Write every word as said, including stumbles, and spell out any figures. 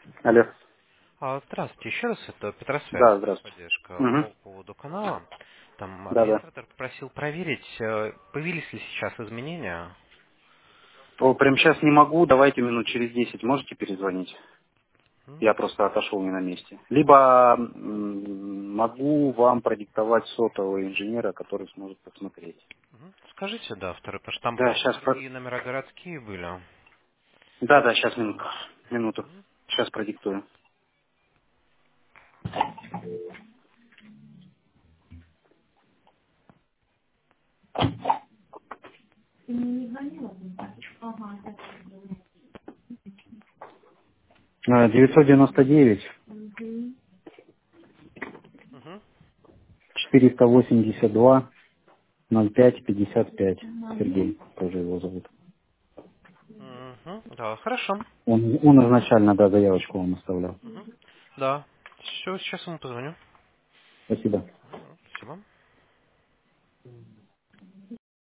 Алло. А, Здравствуйте, еще раз, это Петросвязь, Да, здравствуйте. поддержка Угу. по поводу канала. Там Да, да. администратор попросил проверить, э, появились ли сейчас изменения. О, прям сейчас не могу, давайте минут через десять можете перезвонить? М, Я просто отошел не на месте. Либо м, могу вам продиктовать сотового инженера, который сможет посмотреть. мгм. Скажите, да, второй, потому что там Да, просто сейчас... другие номера городские были. Да, да, сейчас минутку. Минуту. Сейчас продиктую. А, девятьсот девяносто девять Мгм. четыреста восемьдесят два ноль пять пятьдесят пять. Сергей тоже его зовут. Мгм. Да, хорошо. Он, он изначально, да, заявочку вам оставлял. Мгм. Да, все, сейчас ему позвоню. Спасибо. Мгм. Спасибо.